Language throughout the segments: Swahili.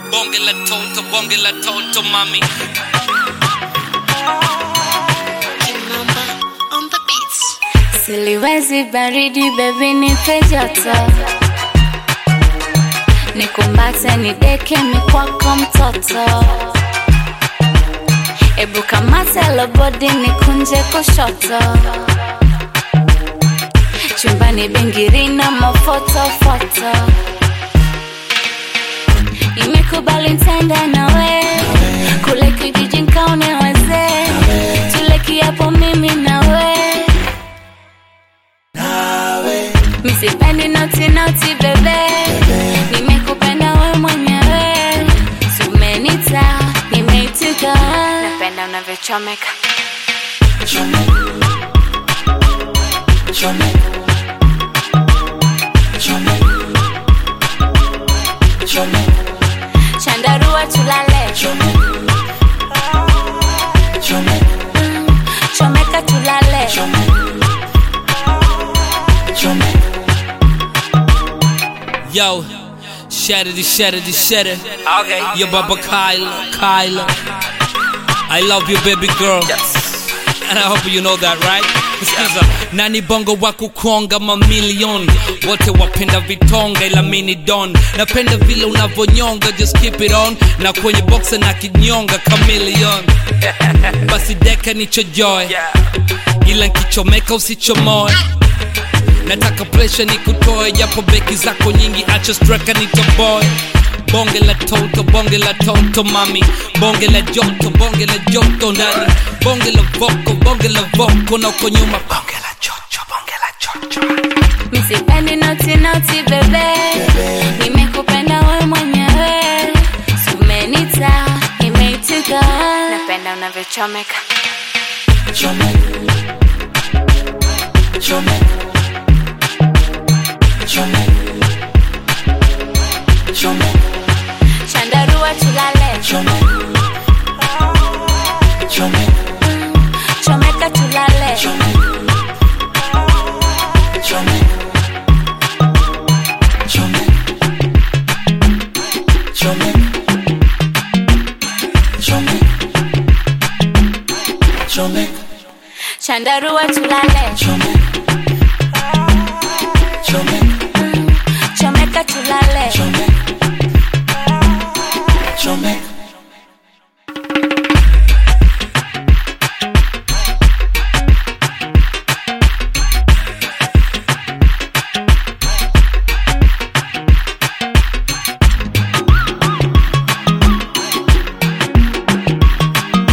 bonge la toto mami. Kimamba on the beats. Siliwezi baridi baby nipe joto, nikumbate nideke mikwako mtoto, ebu kamate lobody nikunje kushoto, chumbani bingirina mafoto foto. Nimekubali nitenda nawe, kule kijiji nkaone wazee, tule kiapo mimi nawe. Misipendi naughty naughty bebe, nimekupenda we mwenyewe, sumenita nimeitika, napenda unavyochomeka. Chandarua tulale, chomeka tulale. Yo, shatter. Okay. Yo, Baba Kyla. I love you, baby girl. Yes. And I hope you know that, right? Sikiza, nani bongo waku kuonga mamilion, wote wapenda vitonga ila mini don. Napenda vile unavonyonga, just keep it on. Na kwenye boxe na kinyonga chameleon. Basi deka nicho joy, ila nkichomeka usichomoe. Nataka pressure nikutoe, japo beki zako nyingi acha streka nitoboy. Bonge la toto mami, bonge la joto ndani, bonge la voko na uko nyuma, bonge la chocho. Misipendi naughty naughty bebe, nimekupenda we mwenyewe, sumenita nimeitika, napenda unavyochomeka. Chandarua tulale, chomeka tulale. Chandarua tulale, chomeka tulale.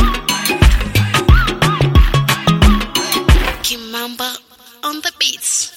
Kimamba on the beats.